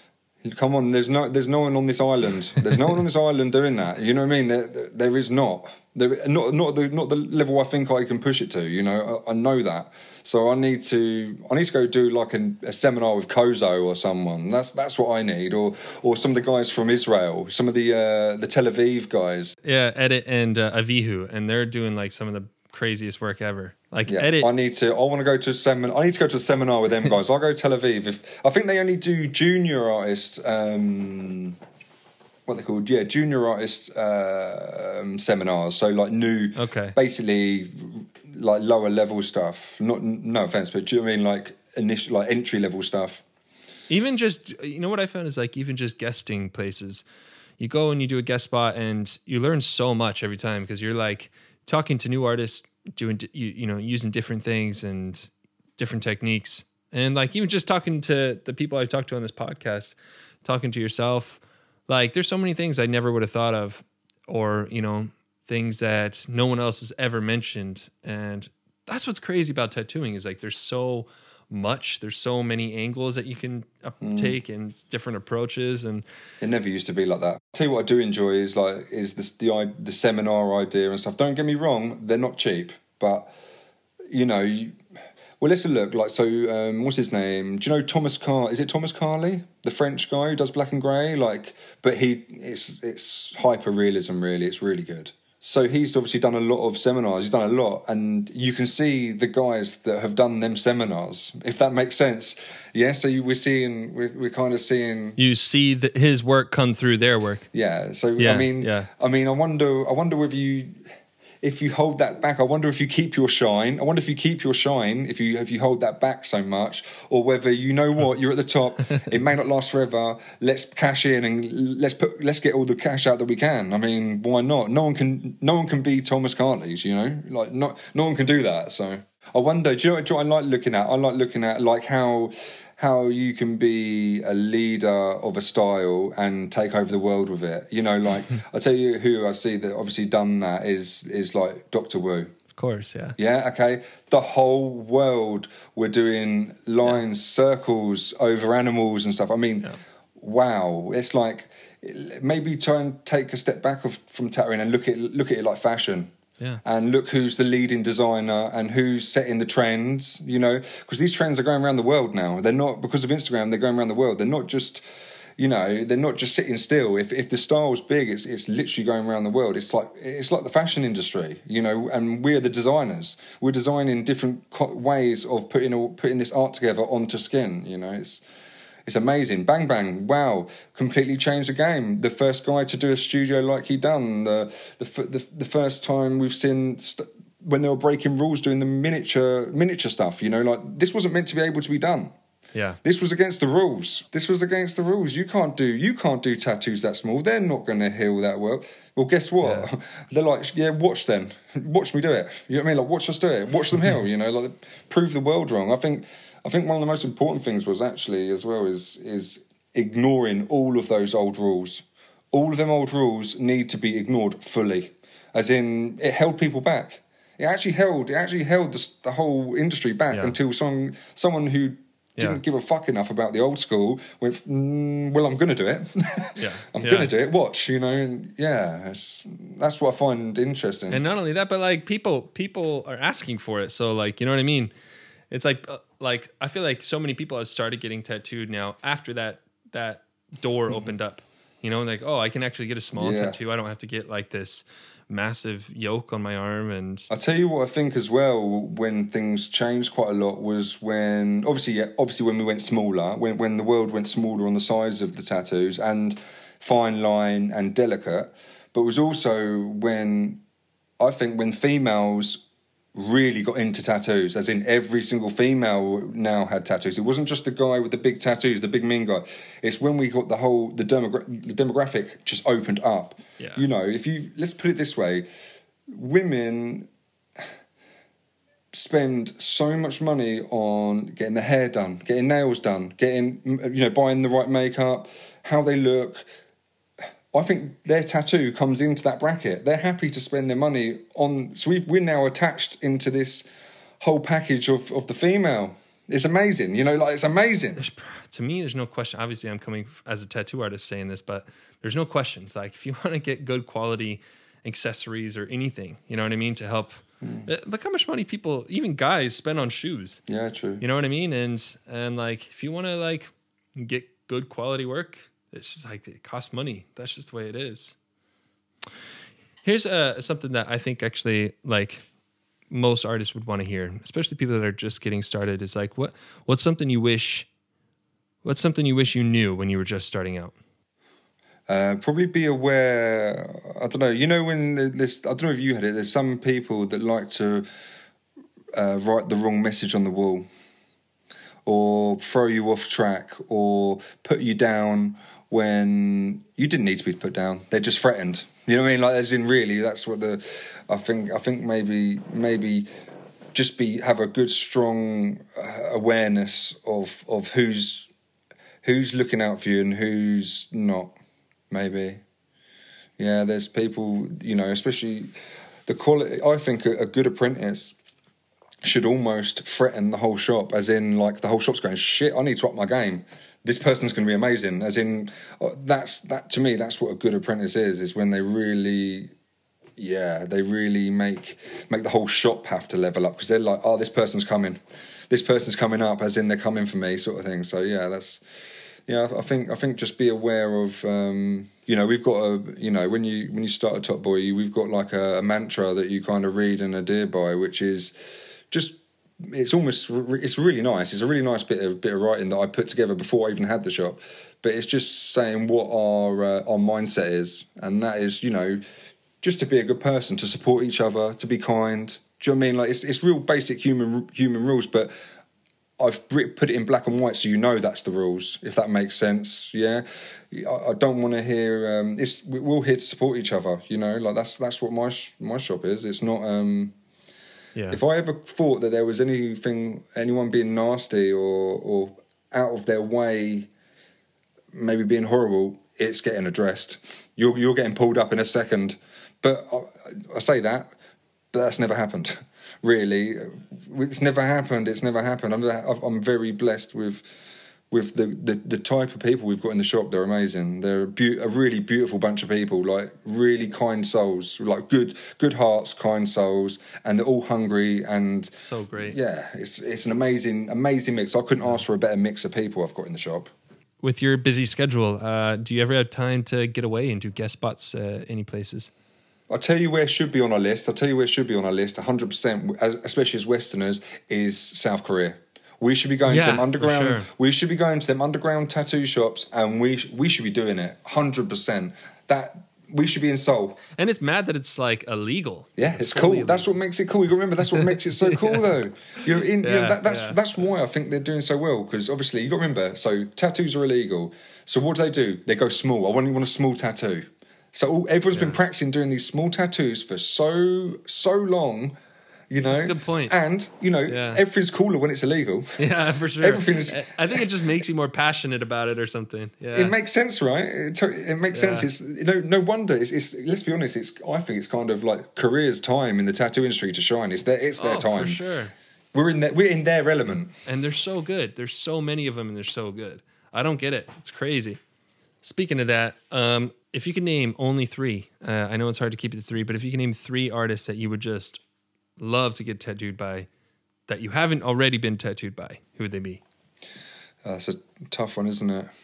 Come on, there's no, there's no one on this island. There's no one on this island doing that. You know what I mean? There, there, there is not. There, not, not the, not the level I think I can push it to. You know, I, I know that. So I need to, I need to go do like a, a seminar with Kozo or someone. That's that's what I need, or or some of the guys from Israel, some of the uh, the Tel Aviv guys. Yeah, Edit and uh, Avihu, and they're doing like some of the craziest work ever. Like yeah, Edit. I need to. I want to go to a seminar. I need to go to a seminar with them guys. I'll go to Tel Aviv. If I think they only do junior artist. Um, what they called? Yeah, junior artist uh, um, seminars. So like new. Okay. Basically, like lower level stuff. Not no offense, but do you know what I mean? Like initial, like entry level stuff. Even just, you know what I found is like even just guesting places. You go and you do a guest spot, and you learn so much every time because you're like talking to new artists, doing you you know using different things and different techniques, and like even just talking to the people I've talked to on this podcast, talking to yourself, like there's so many things I never would have thought of, or you know things that no one else has ever mentioned, and that's what's crazy about tattooing is like there's so much, there's so many angles that you can mm. take and different approaches, and it never used to be like that. I'll tell you what I do enjoy is like is this, the the seminar idea and stuff. Don't get me wrong, they're not cheap, but you know, you, well, let's look like so. Um, what's his name? Do you know Thomas Car? Is it Thomas Carley, the French guy who does black and grey? Like, but he it's it's hyper realism. Really, it's really good. So he's obviously done a lot of seminars. He's done a lot, and you can see the guys that have done them seminars, if that makes sense. Yeah. So you, we're seeing, we're, we're kind of seeing. You see the, his work come through their work. Yeah. So yeah, I mean, yeah. I mean, I wonder, I wonder whether you, if you hold that back, I wonder if you keep your shine. I wonder if you keep your shine if you if you hold that back so much, or whether you know what you're at the top. It may not last forever. Let's cash in and let's put let's get all the cash out that we can. I mean, why not? No one can no one can be Thomas Cartley's. You know, like not no one can do that. So I wonder. Do you know what, do you know what I like looking at? I like looking at like how. how you can be a leader of a style and take over the world with it. You know, like I'll tell you who I see that obviously done that is is like Doctor Wu. Of course, yeah. Yeah, okay. The whole world were doing lines, yeah. circles over animals and stuff. I mean, yeah. wow. It's like maybe try and take a step back of, from tattooing and look at look at it like fashion. Yeah. And look who's the leading designer and who's setting the trends, you know, because these trends are going around the world now. They're not, because of Instagram, they're going around the world. They're not just, you know, they're not just sitting still. If if the style's big, it's it's literally going around the world. It's like it's like the fashion industry, you know, and we're the designers. We're designing different ways of putting putting this art together onto skin, you know. It's It's amazing. Bang Bang, wow, completely changed the game. The first guy to do a studio like he done. The the the, the first time we've seen st- when they were breaking rules doing the miniature miniature stuff. You know, like this wasn't meant to be able to be done. Yeah, this was against the rules. This was against the rules. You can't do you can't do tattoos that small. They're not going to heal that well. Well, guess what? Yeah. They're like, yeah, watch then. Watch me do it. You know what I mean? Like, watch us do it. Watch them heal. You know, like prove the world wrong. I think. I think one of the most important things was actually as well is is ignoring all of those old rules. All of them old rules need to be ignored fully, as in it held people back. It actually held it actually held the, the whole industry back yeah. until some someone who didn't yeah. give a fuck enough about the old school went, mm, well, I'm going to do it. yeah, I'm yeah. going to do it. Watch, you know. And yeah, it's, that's what I find interesting. And not only that, but like people people are asking for it. So like, you know what I mean? It's like, uh, like I feel like so many people have started getting tattooed now after that that door opened up. You know, like, oh, I can actually get a small yeah. tattoo. I don't have to get like this massive yoke on my arm. And I'll tell you what I think as well, when things changed quite a lot was when, obviously, yeah, obviously when we went smaller, when, when the world went smaller on the size of the tattoos and fine line and delicate, but it was also when, I think when females really got into tattoos, as in every single female now had tattoos. It wasn't just the guy with the big tattoos, the big mean guy. It's when we got the whole the, demogra- the demographic just opened up. Yeah. You know, if you let's put it this way, women spend so much money on getting their hair done, getting nails done, getting, you know, buying the right makeup, how they look. I think their tattoo comes into that bracket. They're happy to spend their money on. So we've, we're now attached into this whole package of, of the female. It's amazing, you know, like it's amazing. There's, to me, there's no question. Obviously, I'm coming as a tattoo artist saying this, but there's no questions. Like, if you want to get good quality accessories or anything, you know what I mean, to help. Mm. Look how much money people, even guys, spend on shoes. Yeah, true. You know what I mean? And and like, if you want to like get good quality work, it's just like it costs money. That's just the way it is. Here's uh, something that I think actually like most artists would want to hear, especially people that are just getting started. Is like, what what's something you wish, what's something you wish you knew when you were just starting out? Uh, probably be aware. I don't know. You know, when this, I don't know if you had it. There's some people that like to uh, write the wrong message on the wall, or throw you off track, or put you down when you didn't need to be put down. They're just threatened. You know what I mean? Like, as in, really, that's what the. I think. I think maybe maybe just be have a good, strong uh, awareness of of who's who's looking out for you and who's not. Maybe, yeah. There's people, you know, especially the quality. I think a, a good apprentice should almost threaten the whole shop, as in, like, the whole shop's going, shit, I need to up my game. This person's going to be amazing. As in, that's that to me. That's what a good apprentice is. Is when they really, yeah, they really make make the whole shop have to level up, because they're like, oh, this person's coming, this person's coming up, as in they're coming for me, sort of thing. So yeah, that's. Yeah, I think I think just be aware of, um, you know, we've got a, you know, when you when you start a Top Boy, we've got like a, a mantra that you kind of read and adhere by, which is just, it's almost, it's really nice. It's a really nice bit of bit of writing that I put together before I even had the shop, but it's just saying what our uh, our mindset is, and that is, you know, just to be a good person, to support each other, to be kind. Do you know what I mean? Like, it's it's real basic human human rules, but I've put it in black and white so you know that's the rules, if that makes sense. Yeah, I don't want to hear. Um, it's we're all here to support each other. You know, like that's that's what my my shop is. It's not. Um, yeah. If I ever thought that there was anything, anyone being nasty or or out of their way, maybe being horrible, it's getting addressed. You're you're getting pulled up in a second. But I, I say that, but that's never happened. Really, it's never happened. It's never happened. I'm, I'm very blessed with with the, the, the type of people we've got in the shop. They're amazing. They're a, be- a really beautiful bunch of people, like really kind souls, like good good hearts, kind souls, and they're all hungry and so great. Yeah, it's it's an amazing amazing mix. I couldn't ask for a better mix of people I've got in the shop. With your busy schedule, uh, do you ever have time to get away and do guest spots uh, any places? I'll tell you where it should be on our list. I'll tell you where it should be on our list, one hundred percent, especially as Westerners, is South Korea. We should be going yeah, to them underground. Sure. We should be going to them underground tattoo shops, and we we should be doing it one hundred percent. That we should be in Seoul. And it's mad that it's like illegal. Yeah, it's, it's cool. Illegal. That's what makes it cool. You got to remember, that's what makes it so cool, yeah. though. You're in. Yeah, you know, that, that's yeah. that's why I think they're doing so well, because obviously you got to remember. So tattoos are illegal. So what do they do? They go small. I want you want a small tattoo. So all, everyone's yeah. been practicing doing these small tattoos for so, so long, you know. That's a good point. And, you know, yeah. everything's cooler when it's illegal. Yeah, for sure. Everything is... I think it just makes you more passionate about it or something. Yeah. It makes sense, right? It, it makes yeah. sense. It's you know, no wonder. It's, it's let's be honest. It's I think it's kind of like Korea's time in the tattoo industry to shine. It's their it's their oh, time. For sure. We're in their, we're in their element. And they're so good. There's so many of them, and they're so good. I don't get it. It's crazy. Speaking of that, um, if you could name only three, uh, I know it's hard to keep it to three, but if you can name three artists that you would just love to get tattooed by, that you haven't already been tattooed by, who would they be? That's a tough one, isn't it?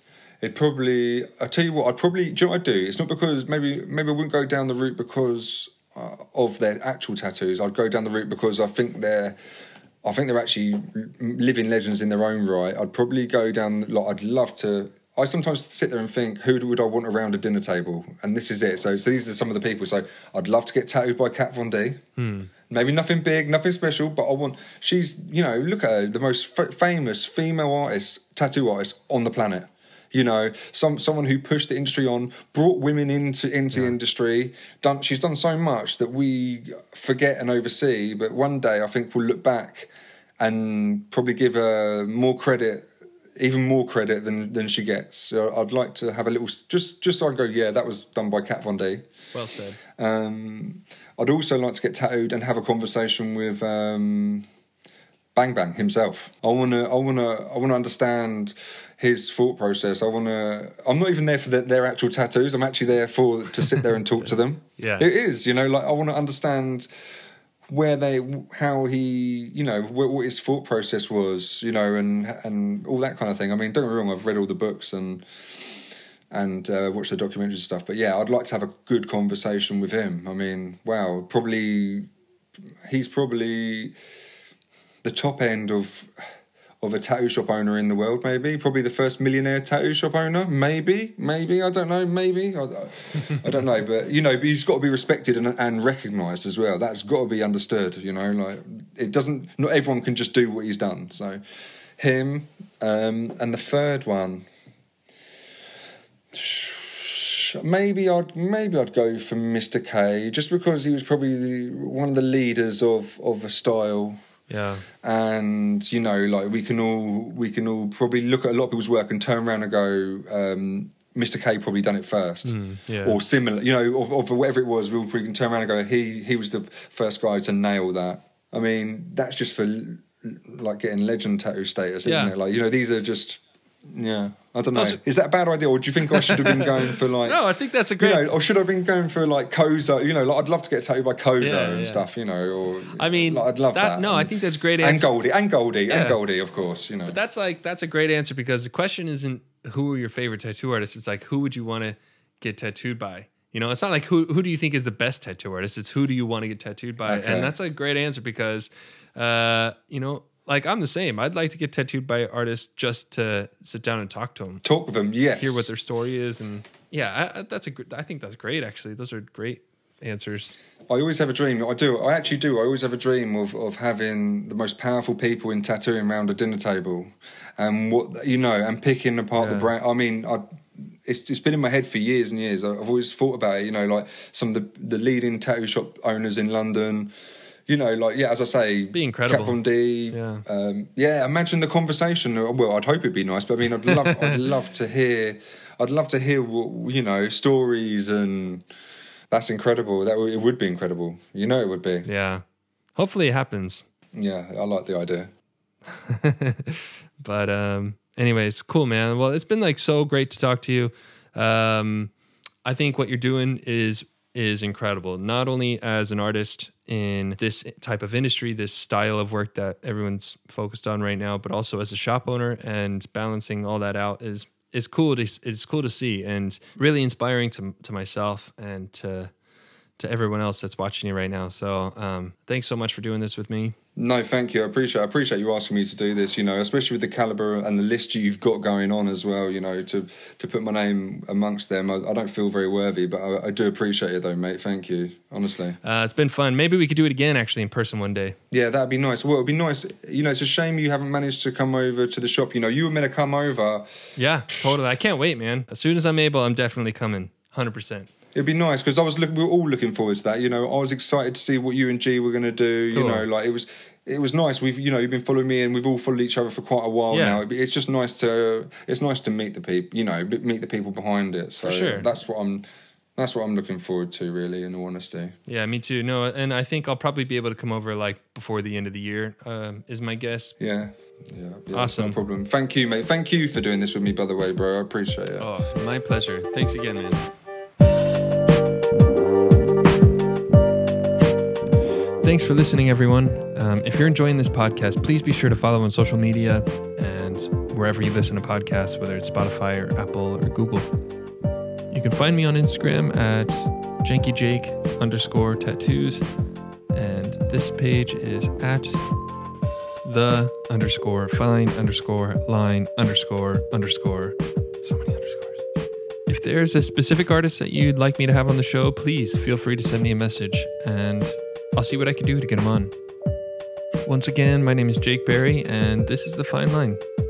It probably, I'll tell you what, I'd probably, do you know what I'd do? It's not because, maybe maybe I wouldn't go down the route because uh, of their actual tattoos. I'd go down the route because I think they're, I think they're actually living legends in their own right. I'd probably go down, like, I'd love to, I sometimes sit there and think, who would I want around a dinner table? And this is it. So, so these are some of the people. So I'd love to get tattooed by Kat Von D. Hmm. Maybe nothing big, nothing special, but I want... She's, you know, look at her, the most f- famous female artist, tattoo artist on the planet. You know, some someone who pushed the industry on, brought women into into yeah. the industry. Done, she's done so much that we forget and oversee. But one day, I think we'll look back and probably give her more credit, even more credit than than she gets. So I'd like to have a little, just just so I go, yeah, that was done by Kat Von D. Well said. Um, I'd also like to get tattooed and have a conversation with um, Bang Bang himself. I wanna, I wanna, I wanna understand his thought process. I wanna. I'm not even there for the, their actual tattoos. I'm actually there for to sit there and talk to them. Yeah, it is. You know, like I want to understand where they, how he, you know, what, what his thought process was. You know, and and all that kind of thing. I mean, don't get me wrong. I've read all the books and and uh, watched the documentaries and stuff. But yeah, I'd like to have a good conversation with him. I mean, wow, probably he's probably the top end of. of a tattoo shop owner in the world, maybe. Probably the first millionaire tattoo shop owner, maybe, maybe, I don't know, maybe. I, I don't know, but, you know, but he's got to be respected and, and recognised as well. That's got to be understood, you know, like, it doesn't, not everyone can just do what he's done. So, him, um, and the third one, maybe I'd maybe I'd go for Mister K, just because he was probably the, one of the leaders of, of a style. Yeah, and you know, like we can all we can all probably look at a lot of people's work and turn around and go, um, Mister K probably done it first, mm, yeah. or similar, you know, or, or for whatever it was. We all probably can turn around and go, he he was the first guy to nail that. I mean, that's just for like getting legend tattoo status, isn't yeah. it? Like, you know, these are just. Yeah, I don't know. Also, is that a bad idea, or do you think I should have been going for like? No, I think that's a great. You know, or should I have been going for like Kozo? You know, like I'd love to get tattooed by Kozo yeah, and yeah. stuff. You know, or I mean, like, I'd love that. that. No, and, I think that's a great and answer. Goldie, and Goldie, yeah. and Goldie, of course. You know, but that's like that's a great answer, because the question isn't who are your favorite tattoo artists. It's like, who would you want to get tattooed by? You know, it's not like who who do you think is the best tattoo artist. It's who do you want to get tattooed by, okay. and that's a great answer, because uh, you know. Like, I'm the same. I'd like to get tattooed by artists just to sit down and talk to them. Talk with them, yes. Hear what their story is. And yeah, I, I, that's a, I think that's great, actually. Those are great answers. I always have a dream. I do. I actually do. I always have a dream of, of having the most powerful people in tattooing around a dinner table. And, what you know, and picking apart yeah. the brand. I mean, I... It's, it's been in my head for years and years. I've always thought about it, you know, like some of the, the leading tattoo shop owners in London. You know, like, yeah, as I say... Be incredible. Kat Von D. Yeah. Um, yeah, imagine the conversation. Well, I'd hope it'd be nice, but I mean, I'd love I'd love to hear... I'd love to hear, what, you know, stories, and that's incredible. That It would be incredible. You know it would be. Yeah. Hopefully it happens. Yeah, I like the idea. But um, anyways, cool, man. Well, it's been, like, so great to talk to you. Um, I think what you're doing is... is incredible, not only as an artist in this type of industry, this style of work that everyone's focused on right now, but also as a shop owner, and balancing all that out is is cool to it's cool to see, and really inspiring to to myself and to to everyone else that's watching you right now. So um, thanks so much for doing this with me. No, thank you. I appreciate I appreciate you asking me to do this, you know, especially with the caliber and the list you've got going on as well, you know, to, to put my name amongst them. I, I don't feel very worthy, but I, I do appreciate it though, mate. Thank you, honestly. Uh, it's been fun. Maybe we could do it again, actually, in person one day. Yeah, that'd be nice. Well, it'd be nice. You know, it's a shame you haven't managed to come over to the shop. You know, you were meant to come over. Yeah, totally. I can't wait, man. As soon as I'm able, I'm definitely coming, one hundred percent. It'd be nice, because I was look, we were all looking forward to that. You know, I was excited to see what you and G were going to do. Cool. You know, like it was, it was nice. We've, you know, you've been following me, and we've all followed each other for quite a while yeah. now. It's just nice to, it's nice to meet the people. You know, meet the people behind it. So for sure. that's what I'm, that's what I'm looking forward to, really. In all honesty. Yeah, me too. No, and I think I'll probably be able to come over like before the end of the year. Um, is my guess. Yeah. Yeah, yeah, awesome. No problem. Thank you, mate. Thank you for doing this with me, by the way, bro. I appreciate it. Oh, my pleasure. Thanks again, man. Thanks for listening, everyone. Um, if you're enjoying this podcast, please be sure to follow on social media and wherever you listen to podcasts, whether it's Spotify or Apple or Google. You can find me on Instagram at jankyjake underscore tattoos. And this page is at the underscore fine underscore line underscore underscore. So many underscores. If there's a specific artist that you'd like me to have on the show, please feel free to send me a message, and I'll see what I can do to get him on. Once again, my name is Jake Berry, and this is The Fine Line.